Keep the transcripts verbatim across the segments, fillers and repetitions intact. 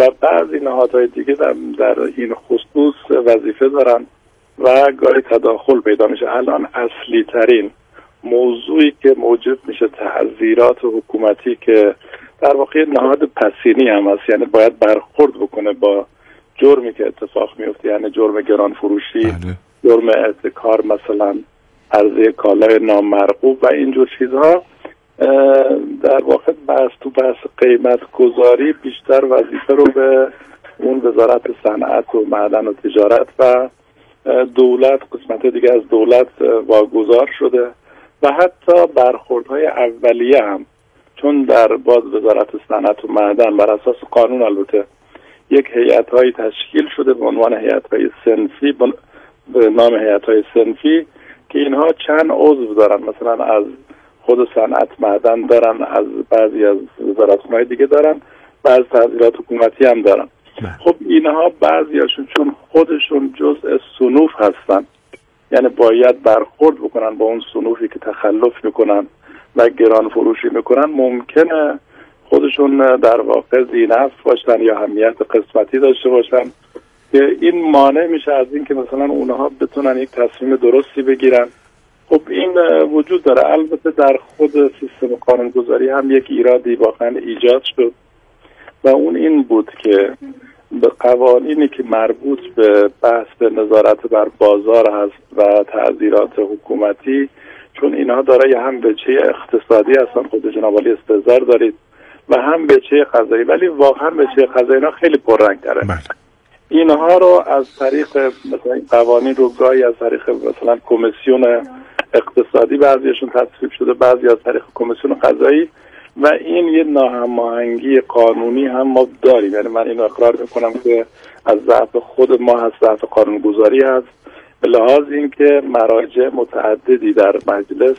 و بعضی نهادهای دیگه در, در این خصوص وظیفه دارن و گاهی تداخل پیدا میشه. الان اصلی ترین موضوعی که موجب میشه تعزیرات حکومتی که در واقع نهاد پسینی هم هست، یعنی باید برخورد بکنه با جرمی که اتفاق میفته، یعنی جرم گران فروشی، بله. جرم احتکار، مثلا عرضه کالای نامرغوب و اینجور چیزها، در واقع بحث تو بحث قیمت گذاری بیشتر وظیفه رو به اون وزارت صنعت و معدن و تجارت و دولت، قسمت دیگه از دولت واگذار شده و حتی برخوردهای اولیه هم، چون در باز وزارت صنعت و معدن بر اساس قانون البته یک هیئت‌های تشکیل شده به عنوان هیئت‌های صنفی، به نام هیئت‌های صنفی که اینها چند عضو دارن، مثلا از خود صنعت معدن دارن، از بعضی از وزارتخونه‌های دیگه دارن و از تعزیرات حکومتی هم دارن. خب اینها بعضیاشون چون خودشون جزء صنوف هستن، یعنی باید برخورد بکنن با اون صنوفی که تخلف میکنن و گران فروشی میکنن، ممکنه خودشون در واقع ذی‌نفع باشن یا اهمیت قسمتی داشته باشن که این مانع میشه از این که مثلا اونها بتونن یک تصمیم درستی بگیرن. خب این وجود داره. البته در خود سیستم قانونگذاری هم یک ایرادی واقعا ایجاد شد و اون این بود که به قوانینی که مربوط به بحث نظارت بر بازار هست و تعزیرات حکومتی، چون اینها دارای هم بچه اقتصادی هستن، خود جناب عالی استحضار دارید، و هم بچه قضایی، ولی واقعا بچه قضایی اینا خیلی پررنگ تره. اینها رو از طریق مثلا این قوانین رو گاهی از طریق مثلا کمیسیون اقتصادی بعضیشون تصویب شده، بعضی از طریق کمیسیون قضایی، و این یه ناهماهنگی قانونی هم ما داریم. یعنی من اینو اقرار میکنم که از ضعف خود ما هست، ضعف قانونگذاری هست، به لحاظ اینکه مراجع متعددی در مجلس،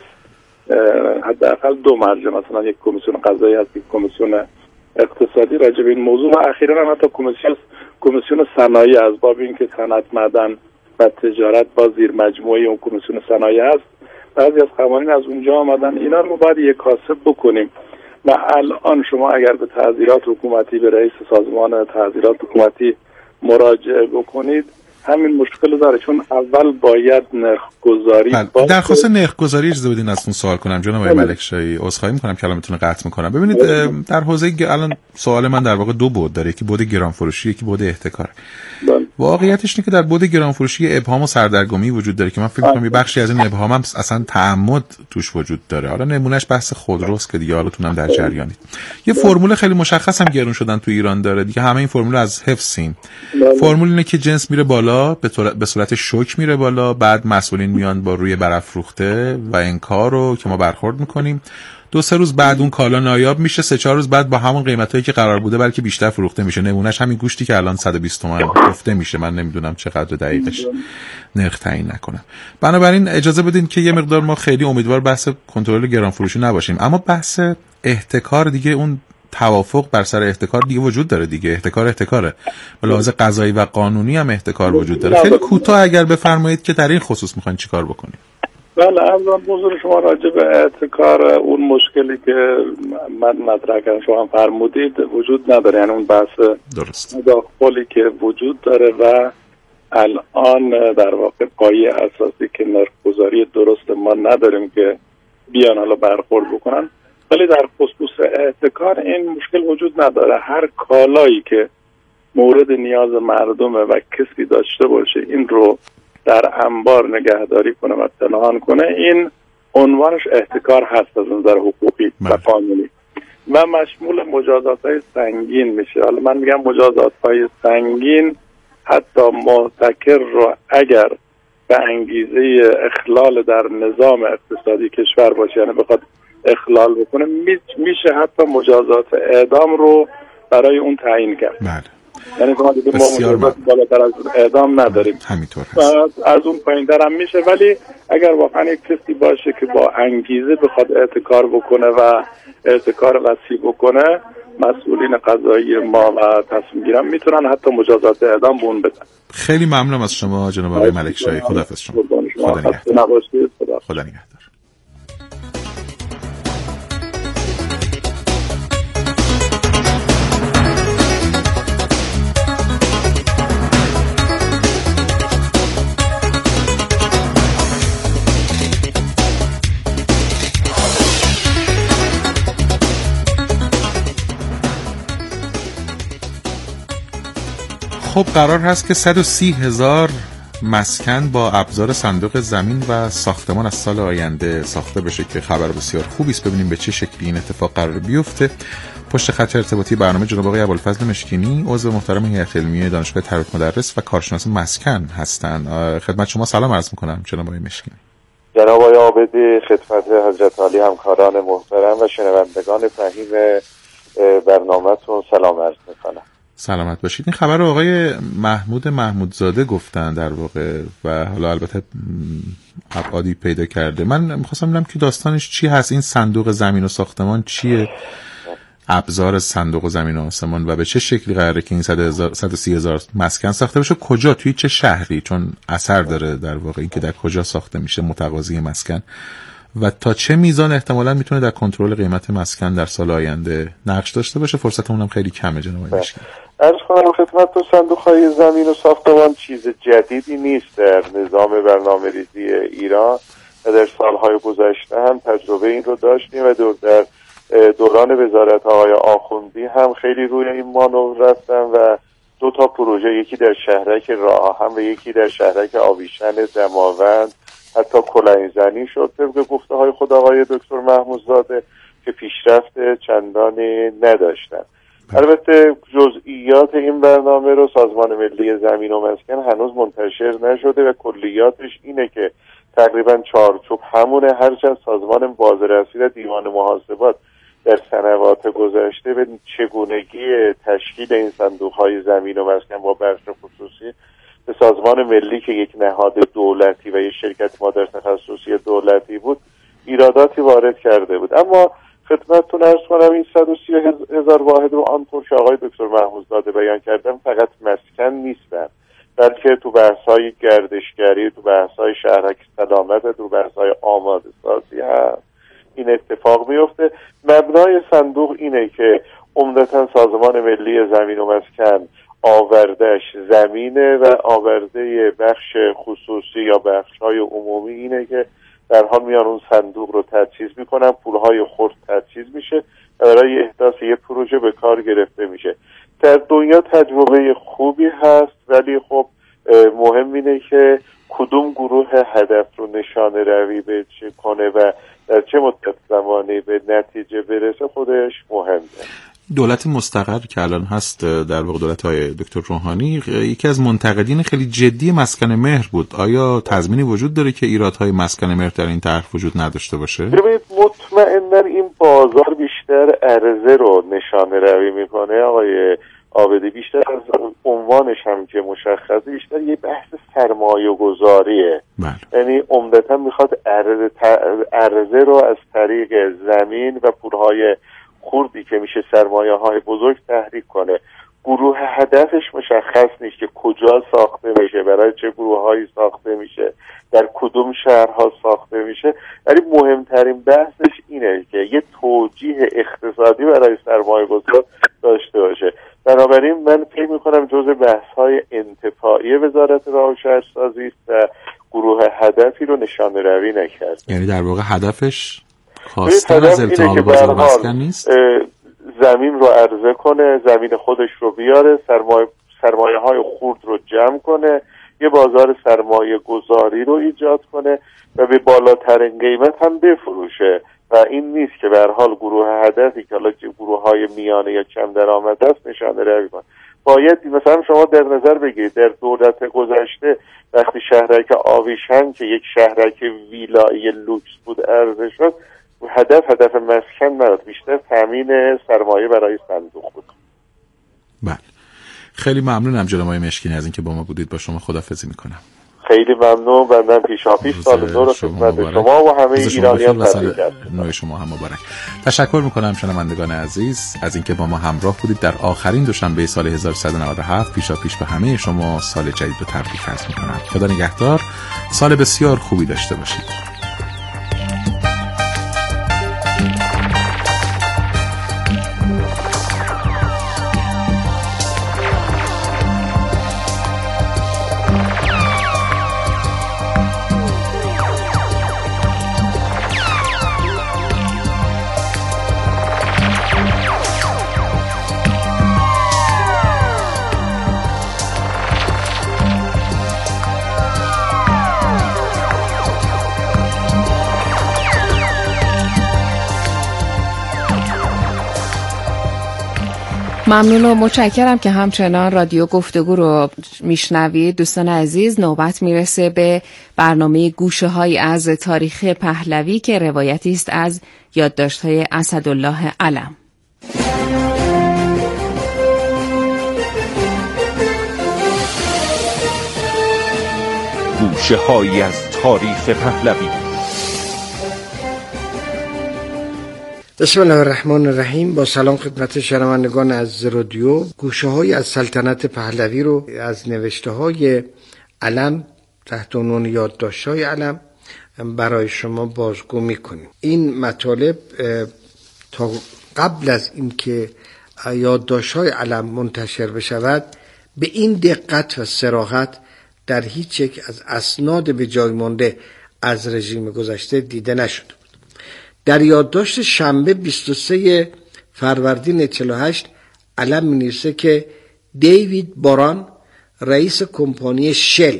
حداقل دو مرجع، مثلا یک کمیسیون قضایی هست، یک کمیسیون اقتصادی راجع به این موضوع، و اخیراً هم حتی کمیسیون کمیسیون صنایع از باب اینکه صنعت معدن و تجارت با زیر مجموعه اون کمیسیون صنایع هست، بعضی از قوانین از اونجا آمدن. اینا رو باید یک کاسب بکنیم و الان شما اگر به تعزیرات حکومتی، به رئیس سازمان تعزیرات حکومتی مراجعه بکنید، همین مشکل داره، چون اول باید نرخ گذاری بله. درخواست نرخ گذاری اجازه بدین ازتون سوال کنم جناب آقای ملکشاهی، عذرخواهی میکنم کلامتون رو قطع میکنم. ببینید در حوزه الان سوال من در واقع دو بود داره، یکی بود گران فروشی، یکی بود احتکار. واقعیتش اینه که در بود گران فروشی ابهام و سردرگمی وجود داره که من فکر می‌کنم یه بخشی از این ابهام هم اصلا تعمد توش وجود داره. حالا نمونهش بحث خودروست که دیگه حالتون هم در جریانید. یه فرمول خیلی مشخص هم گرون شدن تو ایران داره دیگه، همه این فرمول از حفظیم. فرمول اینه که جنس میره بالا، به صورت شوک میره بالا، بعد مسئولین میان با روی برافروخته و انکار رو که ما برخورد میکنیم، دو سه روز بعد اون کالا نایاب میشه، سه چهار روز بعد با همون قیمتایی که قرار بوده بلکه بیشتر فروخته میشه. نمونهش همین گوشتی که الان صد و بیست تومن گفته میشه، من نمیدونم چقدر دقیقش نرخ تعیین نکنم. بنابراین اجازه بدین که یه مقدار ما خیلی امیدوار بحث کنترل گران فروشی نباشیم، اما بحث احتکار دیگه، اون توافق بر سر احتکار دیگه وجود داره دیگه. احتکار احتکاره، به لحاظ قضایی و قانونی هم احتکار وجود داره. خیلی کوتاه اگر بفرمایید که در این خصوص میخواین چیکار بکنید. بله، ارزم بزرگ شما راجع به احتکار اون مشکلی که من مطرح کردم شما فرمودید وجود نداره، یعنی اون بحث درست تداخلی که وجود داره و الان در واقع پایه اساسی که نرخ‌گذاری درست ما نداریم که بیان حالا برخورد بکنن. ولی در خصوص احتکار این مشکل وجود نداره. هر کالایی که مورد نیاز مردمه و کسی داشته باشه این رو در انبار نگهداری کنه و پنهان کنه، این عنوانش احتکار هست از نظر حقوقی و قانونی و مشمول مجازات‌های سنگین میشه. حالا من میگم مجازات‌های سنگین حتی محتکر رو اگر به انگیزه اخلال در نظام اقتصادی کشور باشه، یعنی بخواد اخلال بکنه، میشه حتی مجازات اعدام رو برای اون تعیین کرد. بله. یعنی ما دیگه ما مجازات بالاتر از اعدام نداریم. همینطور هست. از اون پایین‌تر هم میشه، ولی اگر واقعا یک کسی باشه که با انگیزه بخواد احتکار بکنه و احتکار وسیع بکنه، مسئولین قضایی ما و تصمیم گیران میتونن حتی مجازات اعدام به اون بدن. خیلی ممنونم از شما جناب آقای ملکشاهی. خداحافظ شما. خدا نگهدار. خدا نگهدار. خب قرار هست که صد و سی هزار مسکن با ابزار صندوق زمین و ساختمان از سال آینده ساخته بشه که خبر بسیار خوبی است. ببینیم به چه شکلی این اتفاق قرار بیفته. پشت خط ارتباطی برنامه جناب آقای ابوالفضل مشکینی، عضو محترم هیئت علمیه دانشگاه تربیت مدرس و کارشناس مسکن هستند. خدمت شما سلام عرض می‌کنم جناب آقای مشکینی. جناب آقای عابدی، خدمت حضرت عالی همکاران محترم و شنوندگان فهیم برنامه‌تون سلام عرض می‌کنم. سلامت باشید. این خبر رو آقای محمود محمودزاده گفتن در واقع و حالا البته ابعادی پیدا کرده. من می‌خواستم ببینم که داستانش چی هست، این صندوق زمین و ساختمان چیه، ابزار صندوق زمین و آسمان و به چه شکلی قراره که این صد و سی هزار مسکن ساخته بشه، کجا، توی چه شهری، چون اثر داره در واقع این که در کجا ساخته میشه متقاضی مسکن و تا چه میزان احتمالاً میتونه در کنترل قیمت مسکن در سال آینده نقش داشته باشه. فرصتمون هم خیلی کمه جناب آقای مشکینی. عرض کنم خدمت صندوق‌های زمین و ساختمان چیز جدیدی نیست در نظام برنامه‌ریزی ایران و در سالهای گذشته هم تجربه این رو داشتیم و دور در دوران وزارت آقای آخوندی هم خیلی روی این مانور رفتن و دو تا پروژه، یکی در شهرک راه‌آهن و یکی در شهرک آویشن دماوند حتی کلاه‌زنی شد طبق گفته های خود آقای دکتر محمودزاده که پیشرفت چندانی نداشتن. البته جزئیات این برنامه رو سازمان ملی زمین و مسکن هنوز منتشر نشده و کلیاتش اینه که تقریبا چارچوب همونه، هرچند سازمان بازرسی و دیوان محاسبات در سنوات گذشته به چگونگی تشکیل این صندوق‌های زمین و مسکن با بخش خصوصی به سازمان ملی که یک نهاد دولتی و یک شرکت مادر تخصصی دولتی بود ایراداتی وارد کرده بود. اما خدمتتون عرض کنم این صد و سی هزار واحد رو آنطور که آقای دکتر محمودزاده بیان کردن فقط مسکن نیستن، بلکه تو بحث‌های گردشگری، تو بحث‌های شهرک سلامت و تو بحث‌های آماده سازی هست این اتفاق میفته. مبنای صندوق اینه که عمدتاً سازمان ملی زمین و مسکن آوردهش زمینه و آورده بخش خصوصی یا بخش‌های عمومی اینه که در حال میان اون صندوق رو تجهیز میکنن، پولهای خرد تجهیز میشه و برای احداث یه پروژه به کار گرفته میشه. در دنیا تجربه خوبی هست، ولی خب مهم اینه که کدوم گروه هدف رو نشانه روی به چه کنه و در چه مدت زمانی به نتیجه برسه خودش مهمه. دولت مستقر که الان هست در واقع دولت های دکتر روحانی یکی از منتقدین خیلی جدی مسکن مهر بود. آیا تضمینی وجود داره که ایرادهای مسکن مهر در این طرح وجود نداشته باشه؟ ببینید مطمئناً این بازار بیشتر عرضه رو نشانه روی میکنه آقای عابدی، بیشتر از عنوانش هم که مشخصه بیشتر یه بحث سرمایه گذاریه. یعنی عمدتاً میخواد عرضه, عرضه رو از طریق زمین و پولهای خوردی که میشه سرمایه های بزرگ تحریک کنه. گروه هدفش مشخص نیست که کجا ساخته میشه، برای چه گروه هایی ساخته میشه، در کدوم شهرها ساخته میشه، ولی مهمترین بحثش اینه که یه توجیه اقتصادی برای سرمایه گذار داشته باشه. بنابراین من فکر میکنم جزء بحث های انتفاعی وزارت راه و شهرسازی است و گروه هدفی رو نشانه روی نکرد. یعنی در واقع هدفش خواستن از التهاب بازار مسکن نیست، زمین رو عرضه کنه، زمین خودش رو بیاره، سرمایه سرمایه های خرد رو جمع کنه، یه بازار سرمایه گذاری رو ایجاد کنه و به بالاترین قیمت هم بفروشه و این نیست که به هر حال گروه هدفی که حالا گروه های میانه یا کم درآمد است نشانه روی کنه. باید مثلا شما در نظر بگیرید در دولت گذشته وقتی شهرک آویشن که یک شهرک ویلایی لوکس بود عرضه شد، هدف هدف مسکن نبود، بیشتر تامین سرمایه برای صندوق بود. بله، خیلی ممنونم جناب آقای مشکینی از اینکه با ما بودید. با شما خداحافظی میکنم. خیلی ممنون. بنده پیشاپیش سال نو رو خدمت شما و همه ایرانیان تبریک نو شما هم مبارک. تشکر میکنم شنوندگان عزیز از اینکه با ما همراه بودید در آخرین دوشنبه سال هزار و سیصد و نود و هفت. پیشاپیش به همه شما سال جدید رو تبریک عرض میکنم. خدا نگهدار. سال بسیار خوبی داشته باشید. ممنون و متشکرم که همچنان رادیو گفتگو رو میشنوید. دوستان عزیز، نوبت میرسه به برنامه گوشه های از تاریخ پهلوی که روایتی است از یادداشت‌های اسدالله علم. گوشه های از تاریخ پهلوی. بسم الله الرحمن الرحیم. با سلام خدمت شنوندگان از رادیو. گوشه های از سلطنت پهلوی رو از نوشته های علم تحت عنوان یادداشت های علم برای شما بازگو میکنیم. این مطالب تا قبل از اینکه یادداشت های علم منتشر بشود به این دقت و صراحت در هیچ یک از اسناد به جای مانده از رژیم گذشته دیده نشد. در یادداشت شنبه بیست و سه فروردین چهل و هشت علم می‌نویسه که دیوید باران رئیس کمپانی شل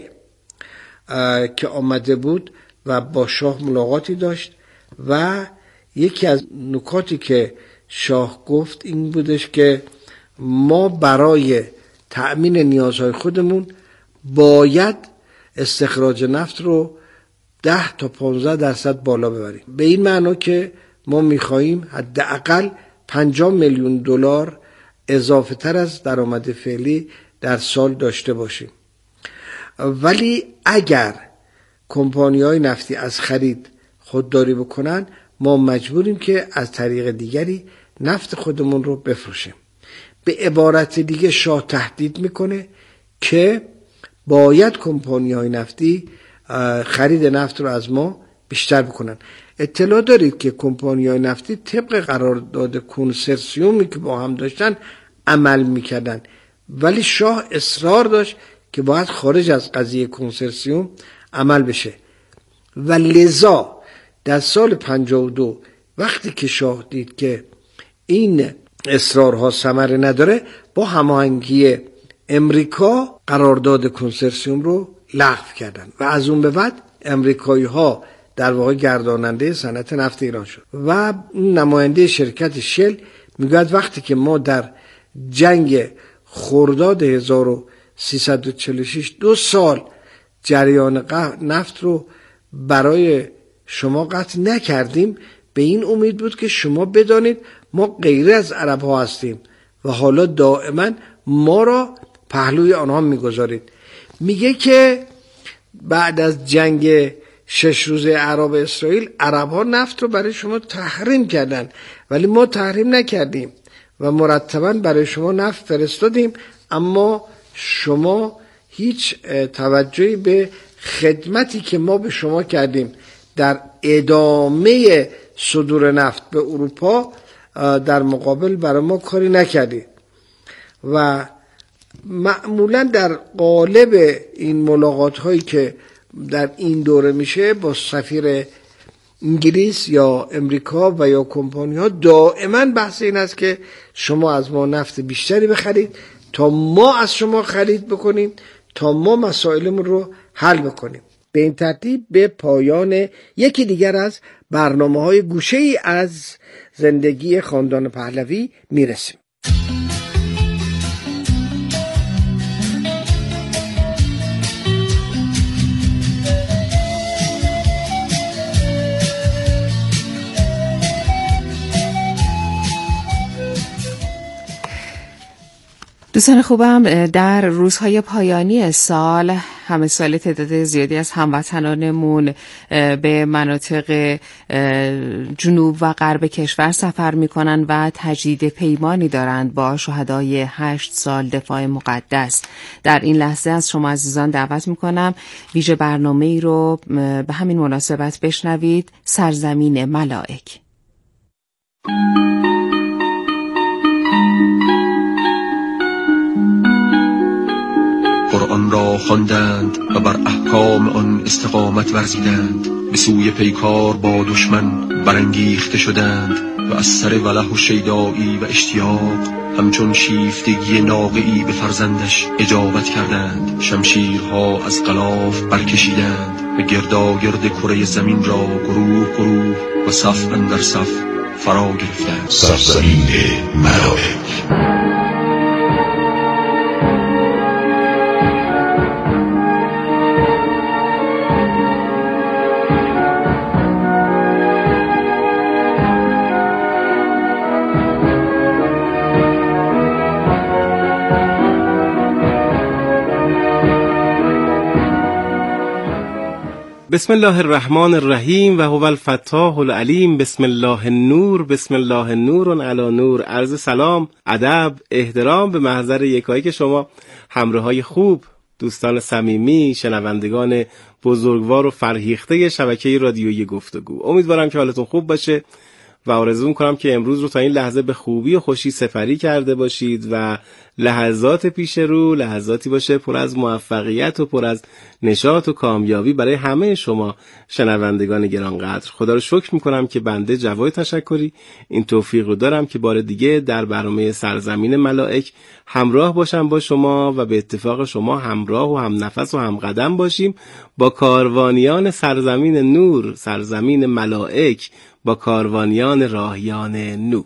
که آمده بود و با شاه ملاقاتی داشت و یکی از نکاتی که شاه گفت این بودش که ما برای تأمین نیازهای خودمون باید استخراج نفت رو ده تا پانزده درصد بالا ببریم. به این معنی که ما میخواییم حداقل پنجاه میلیون دلار اضافه تر از درآمد فعلی در سال داشته باشیم. ولی اگر کمپانی‌های نفتی از خرید خودداری بکنن ما مجبوریم که از طریق دیگری نفت خودمون رو بفروشیم. به عبارت دیگه شاه تهدید میکنه که باید کمپانی‌های نفتی خرید نفت رو از ما بیشتر بکنن. اطلاع دارید که کمپانی‌های نفتی طبق قرارداد کنسرسیومی که با هم داشتن عمل میکردن، ولی شاه اصرار داشت که باید خارج از قضیه کنسرسیوم عمل بشه و لذا در سال پنجاه و دو وقتی که شاه دید که این اصرارها ثمره نداره با هماهنگی امریکا قرارداد کنسرسیوم رو لغو کردن و از اون به بعد امریکایی ها در واقع گرداننده صنعت نفت ایران شد و نماینده شرکت شل میگوید وقتی که ما در جنگ خرداد هزار و سیصد و چهل و شش دو سال جریان نفت رو برای شما قطع نکردیم، به این امید بود که شما بدانید ما غیر از عرب ها هستیم و حالا دائما ما را پهلوی آنها میگذارید. میگه که بعد از جنگ شش روزه عرب اسرائیل عرب ها نفت رو برای شما تحریم کردن ولی ما تحریم نکردیم و مرتبا برای شما نفت فرستادیم، اما شما هیچ توجهی به خدمتی که ما به شما کردیم در ادامه صدور نفت به اروپا در مقابل برای ما کاری نکردید. و معمولا در قالب این ملاقات هایی که در این دوره میشه با سفیر انگلیس یا امریکا و یا کمپانی ها دائما بحث این است که شما از ما نفت بیشتری بخرید تا ما از شما خرید بکنیم تا ما مسائلمون رو حل بکنیم. به این ترتیب به پایان یکی دیگر از برنامه های گوشه ای از زندگی خاندان پهلوی میرسیم. دوستان خوبم، در روزهای پایانی سال همه سال تعداد زیادی از هموطنانمون به مناطق جنوب و غرب کشور سفر میکنن و تجدید پیمانی دارند با شهدای هشت سال دفاع مقدس. در این لحظه از شما عزیزان دعوت میکنم ویژه برنامه ای رو به همین مناسبت بشنوید، سرزمین ملائک. قرآن را خواندند و بر احکام آن استقامت ورزیدند، به سوی پیکار با دشمن برانگیخته شدند و از سر وله و شیدایی و اشتیاق همچون شیفتگی ناقه‌ای به فرزندش اجابت کردند. شمشیرها از غلاف برکشیدند و گرداگرد کره زمین را گروه گروه و صف اندر صف فرا گرفتند. سرزمین ملائک. بسم الله الرحمن الرحیم و هو الفتاح العلیم. بسم الله النور، بسم الله نور علی نور. عرض سلام، ادب، احترام به محضر یکایی که شما همراهای خوب، دوستان صمیمی، شنوندگان بزرگوار و فرهیخته شبکه رادیویی گفتگو. امیدوارم که حالتون خوب باشه و آرزو می‌کنم که امروز رو تا این لحظه به خوبی و خوشی سپری کرده باشید و لحظات پیش رو لحظاتی باشه پر از موفقیت و پر از نشاط و کامیابی برای همه شما شنوندگان گرانقدر. خدا رو شکر می‌کنم که بنده جواد تشکری این توفیق رو دارم که بار دیگه در برنامه سرزمین ملائک همراه باشم با شما و به اتفاق شما همراه و هم نفس و هم قدم باشیم با کاروانیان سرزمین نور، سرزمین ملائک، با کاروانیان راهیان نور.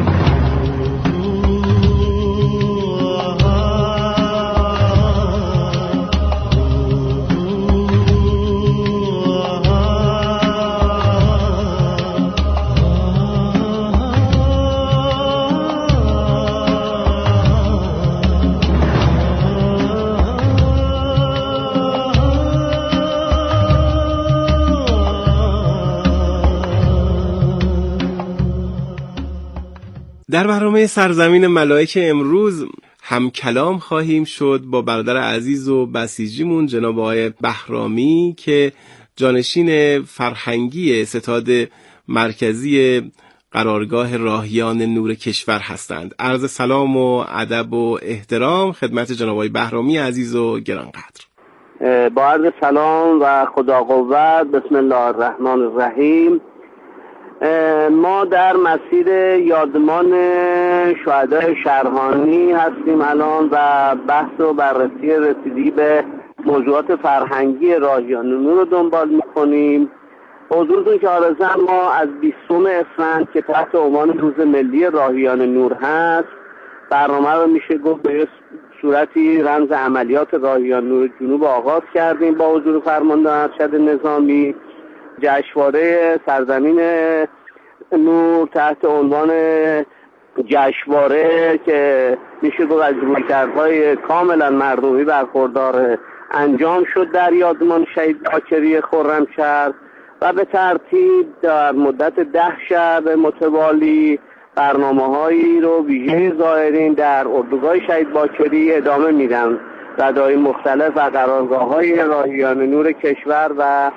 در برنامه سرزمین ملائک امروز هم کلام خواهیم شد با برادر عزیز و بسیجیمون جناب آقای بهرامی که جانشین فرهنگی ستاد مرکزی قرارگاه راهیان نور کشور هستند. عرض سلام و ادب و احترام خدمت جناب آقای بهرامی عزیز و گرانقدر. با عرض سلام و خدا قوت. بسم الله الرحمن الرحیم. ما در مسیر یادمان شهدای شرهانی هستیم الان و بحث و بررسی رسیدگی به موضوعات فرهنگی راهیان نور رو دنبال میکنیم. حضورتون که آرزم ما از بیستم اسفند که تحت عنوان روز ملی راهیان نور هست برنامه رو میشه گفت به صورتی رمز عملیات راهیان نور جنوب آغاز کردیم با حضور فرمانده ارشد نظامی. جشنواره سرزمین نور تحت عنوان جشنواره که میشه گفت از رویکردهای کاملا مردمی برخوردار انجام شد در یادمان شهید باکری خرمشهر و به ترتیب در مدت ده شب متوالی برنامه‌هایی رو ویژه زائرین در اردوگاه شهید باکری ادامه میدن. ردای مختلف و قرارگاه‌های راهیان نور کشور و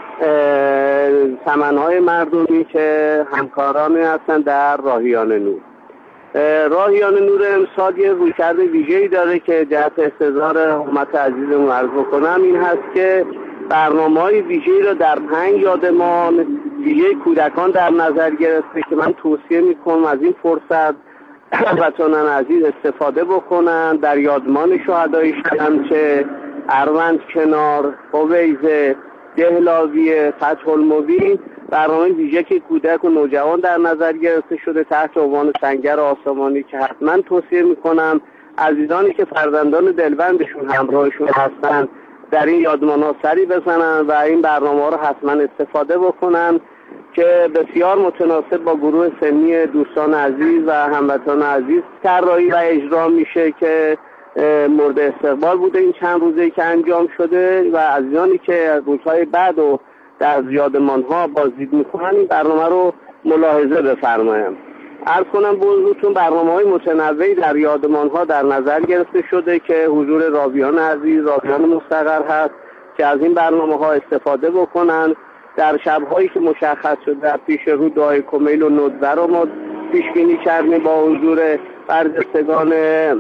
سمن‌های مردمی که همکارانی هستن در راهیان نور. راهیان نور امسال یه رویکرد ویژه‌ای داره که جهت استظهار حرمت عزیزمون عرض بکنم این هست که برنامه‌های ویژه‌ای رو در پنج یادمان ویژه کودکان در نظر گرفته که من توصیه می‌کنم از این فرصت وطنان عزیز استفاده بکنن. در یادمان شهدای شلمچه، اروند کنار، هویزه، دهلاویه، فتح المبین برنامه ویژه که کودک و نوجوان در نظر گرفته شده تحت عنوان سنگر آسمانی که حتما توصیه میکنم عزیزانی که فرزندان دلبندشون همراهشون هستن در این یادمان‌ها سری بزنن و این برنامه رو حتما استفاده بکنن که بسیار متناسب با گروه سنی دوستان عزیز و هموطنان عزیز طراحی و اجرا میشه که مورد استقبال بوده این چند روزه که انجام شده و عزیزانی که روزهای بعد و در یادمان‌ها بازدید میکنن این برنامه رو ملاحظه بفرمایند. عرض کنم به حضورتون برنامه‌های متنوعی در یادمان‌ها در نظر گرفته شده که حضور راویان عزیز، راویان مستقر هست که از این برنامه‌ها استفاده بکنن. در شب‌هایی که مشخص شده در پیش رو دعای کمیل و ندوه رو ما پیش بینی کردیم با حضور برجستگان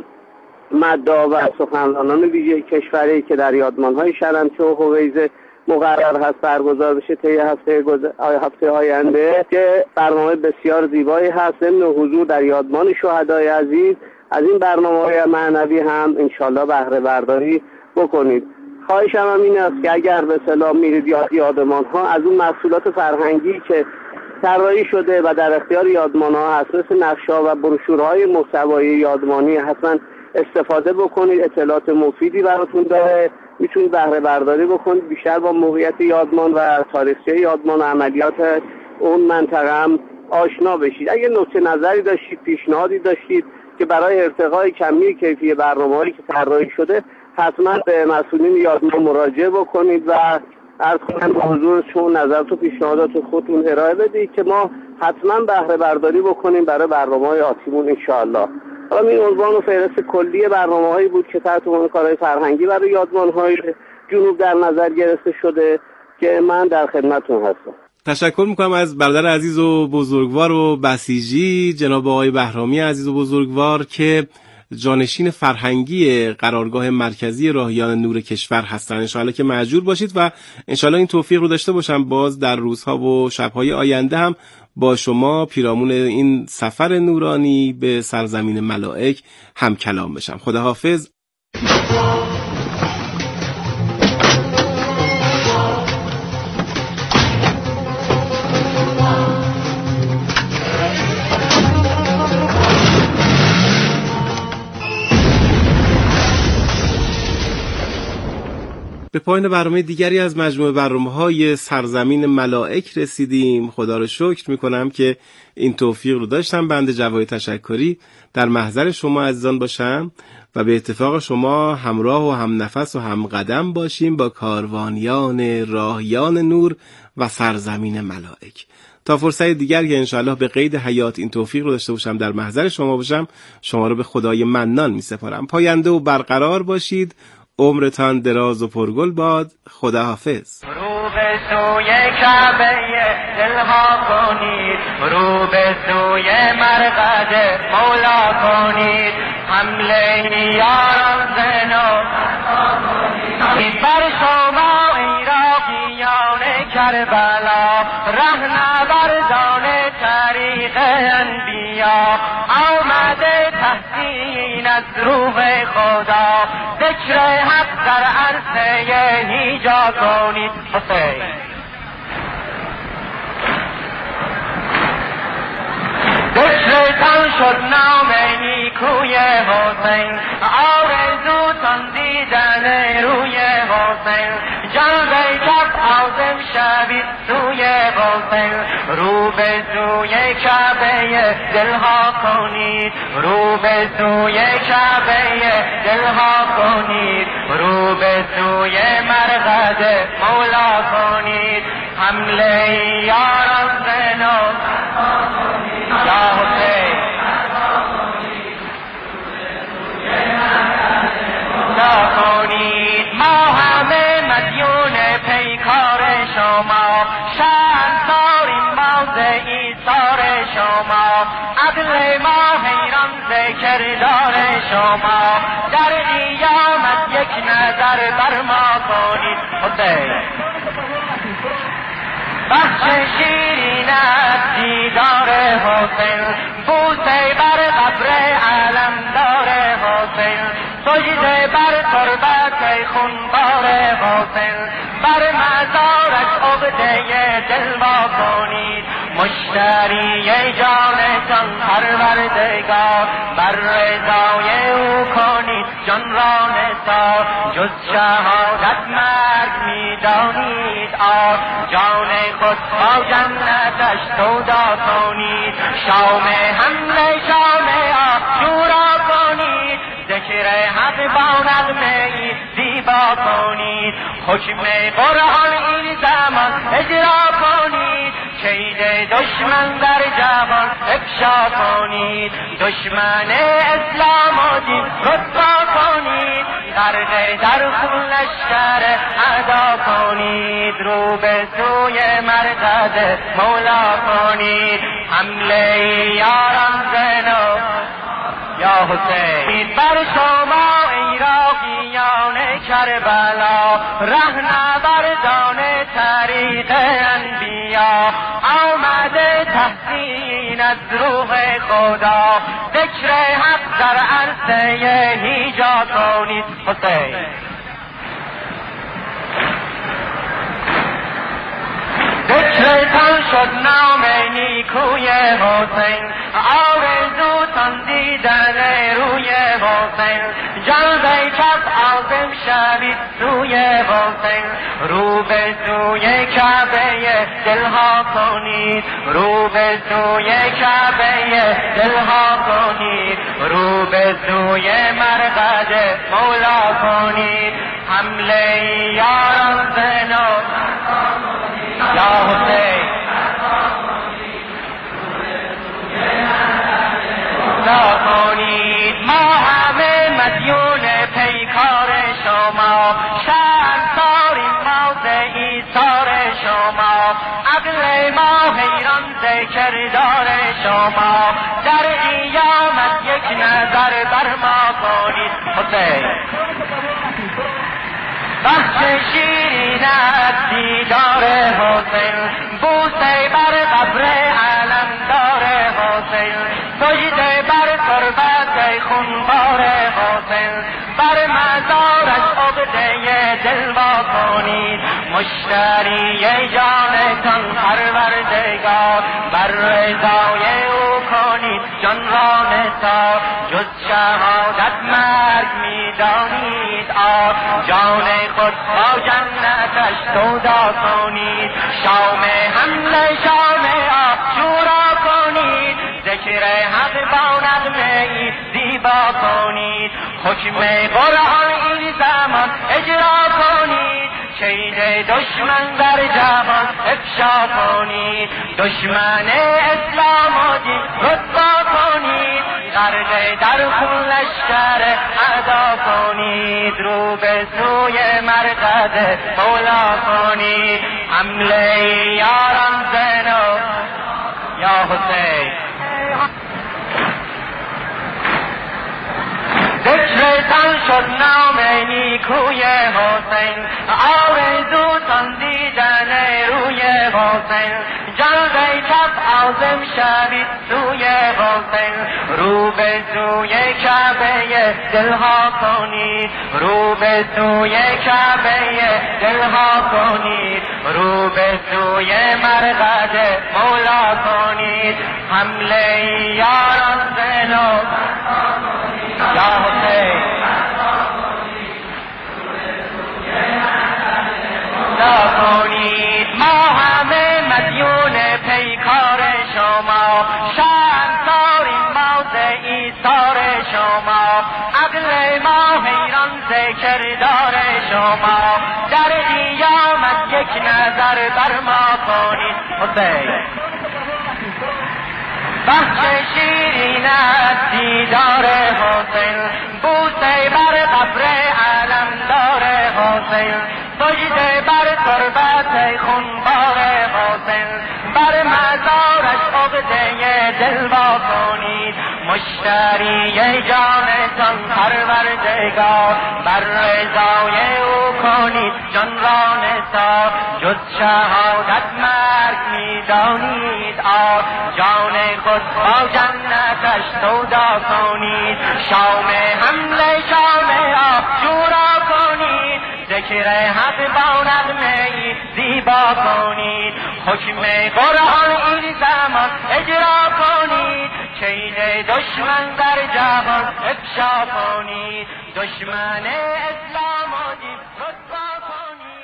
مدعا و سخنرانان ویژه کشوری که در یادمان‌های شلمچه و هویزه مقرر هست برگزار بشه طی هفته هفته آینده که برنامه بسیار زیبایی هست. ضمن حضور در یادمان شهدای عزیز از این برنامه‌های معنوی هم انشالله بهره برداری بکنید. خواهشم هم این است که اگر به اصطلاح میرید یاد یادمان‌ها از اون محصولات فرهنگی که طراحی شده و در اختیار یادمان‌ها هست مثل نقش‌ها و بروشورهای محتوایی یادمانی حتما استفاده بکنید. اطلاعات مفیدی براتون داره، میتونید بهره برداری بکنید، بیشتر با موقعیت یادمان و تاریخچه یادمان و عملیات اون منطقه هم آشنا بشید. اگه نکته نظری داشتید، پیشنهادی داشتید که برای ارتقای کمی کیفی برنامه‌هایی که طراحی شده حتما به مسئولین یادمان مراجعه بکنید و عرض کنم به حضورشون نظرت و پیشنهادات خودتون ارائه بدید که ما حتما بهره برداری بکنیم برای برنامه‌های آتیمون انشاءالله. حالا این عنوان و فهرست کلی برنامه‌هایی بود که تحت عنوان کارهای فرهنگی برای یادمان‌های جنوب در نظر گرفته شده که من در خدمتتون هستم. تشکر میکنم از برادر عزیز و بزرگوار و بسیجی جناب آقای بهرامی عزیز و بزرگوار که جانشین فرهنگی قرارگاه مرکزی راهیان نور کشور هستن. انشاءالله که مأجور باشید و انشاءالله این توفیق رو داشته باشم باز در روزها و شبهای آینده هم با شما پیرامون این سفر نورانی به سرزمین ملائک هم کلام بشم. خداحافظ. به پایان برنامه دیگری از مجموعه برنامه‌های سرزمین ملائک رسیدیم. خدا رو شکر میکنم که این توفیق رو داشتم. بنده جواد تشکری در محضر شما عزیزان باشم و به اتفاق شما همراه و هم نفس و هم قدم باشیم با کاروانیان راهیان نور و سرزمین ملائک. تا فرصت دیگر که انشاءالله به قید حیات این توفیق رو داشته باشم در محضر شما باشم، شما رو به خدای منان میسپارم. پاینده و برقرار باشید. عمرتان دراز و پرگل باد. خداحافظ. رو به سوی کعبه دلها کنید، رو به سوی مرقد مولا کنید، حمله یاران زنو بر شما عراقیان کربلا، رهنوردان طریق انبیا، آمده تحسین از روح خدا، ذکر حق در عرصه هیجا کنید. حسین ذکرتان شد نام نیکوی حسین، آرزوتان دیدن روی حسین، جان کف عازم شوید سوی حسین، رو به سوی کعبه دلها کنید، رو به سوی کعبه دلها کنید، رو به سوی مرقد مولا کنید، حمله یاران زنو یا حسین لا کنید. ما همه مدیون پیکار شما، شهنشاریم باز ایثار شما، عدل ما حیران ذکردار شما، در قیامت یک نظر بر ما کنید. حسین بخش شیرین از دیدار حسین، بوسه بر قبر علمدار حسین، سجده بر تربت خونبار حسین، بر مزارش عقده دل وا کنید، مشتری جانتان پروردگار، بر رضای او کنید جان را نثار، جز شهادت مرگ میدانید آر، جان خود با جنتش سودا کنید، شام حمله شام آشورا کنید، ذکر حق با نغمه ای زیبا کنید، حکم قرآن این زمان اجرا کنید، کید دشمن در جهان افشا کنید، دشمن اسلام و دین رسوا کنید، غرق در خون لشکر اعدا کنید، رو به سوی مرقد مولا کنید، حمله یاران زنو یا حسین بر شما عراقیان کربلا، رهنوردان طریق انبیا، آمده تحسین از روح خدا، ذکر حق در عرصه هیجا کنید. حسین ذکرتان شد نام نیکوی حسین، آرزوتان دیدن روی حسین، جلوه کف عازم شوید سوی حسین، رو به سوی کعبه دلها کنید، رو به سوی کعبه دلها کنید، رو به سوی مرقد مولا کنید، حمله یاران زنو شما شهرداریم ما ز ایثار شما عقل ما حیران ز کردار شما در قیامت یک نظر بر ما کنید حسین بخش شیرین از دیدار حسین بوسه بر قبر علمدار حسین سجده بر تربت خونبار حسین بر مزارش عقده دل وا کنید مشتری جانتان پروردگار بر رضای او کنید جان را نثار جز شهادت مرگ میدانید آه جان خود با جنتش سودا کنید شام حمله شام آشورا کنید ذکر حق با نغمه ای زیبا کنید حکم قرآن این زمان اجرا کنید کید دشمن در جهان افشا کنید دشمن اسلام و دین رسوا کنید غرق در خون لشکر اعدا کنید رو به سوی مرقد مولا کنید حمله یاران زنو یا حسین ذکرتان شد نام نیکوی حسین آرزوتان دیدن روی حسین جلوه کف عازم شوید سوی حسین رو به سوی کعبه دلها کنید رو به سوی کعبه دلها کنید رو به سوی مرقد مولا کنید حمله یاران زنو یا حسین لا کنید ما همه مدیون پیکار شما شهرداریم ما ز ایثار شما عقل ما حیران ز کردار شما در قیامت یک نظر بر ما کنید حسین بخش شیرین از دیدار حسین بوسه بر قبر علمدار حسین سجده بر تربت خونبار حسین بر مزارش عقده دل وا کنید مشتری جانتان پروردگار بر رضای او کنید جان را نثار جز شهادت مرگ میدانید آه جان خود با جنتش سودا کنید شام حمله شام آشورا کنید ذکر حق با نغمه ای زیبا کنید حکم قرآن این زمان اجرا کنید کید دشمن در جهان افشا کنید دشمن اسلام و دین رسوا کنید.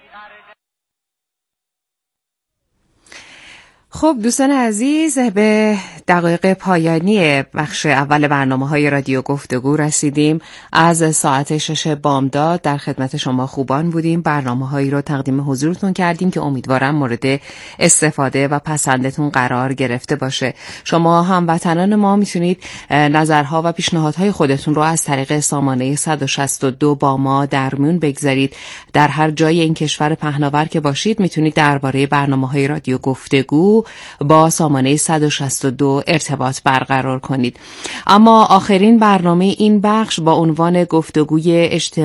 خب دوستان عزیز به دقایق پایانی بخش اول برنامه‌های رادیو گفتگو رسیدیم. از ساعت شش بامداد در خدمت شما خوبان بودیم. برنامه‌هایی رو تقدیم حضورتون کردیم که امیدوارم مورد استفاده و پسندتون قرار گرفته باشه. شما هموطنان ما میتونید نظرها و پیشنهادهای خودتون رو از طریق سامانه صد و شصت و دو با ما در میون بگذارید. در هر جای این کشور پهناور که باشید میتونید درباره برنامه‌های رادیو گفتگو با سامانه صد و شصت و دو ارتباط برقرار کنید. اما آخرین برنامه این بخش با عنوان گفتگوی اجتماعی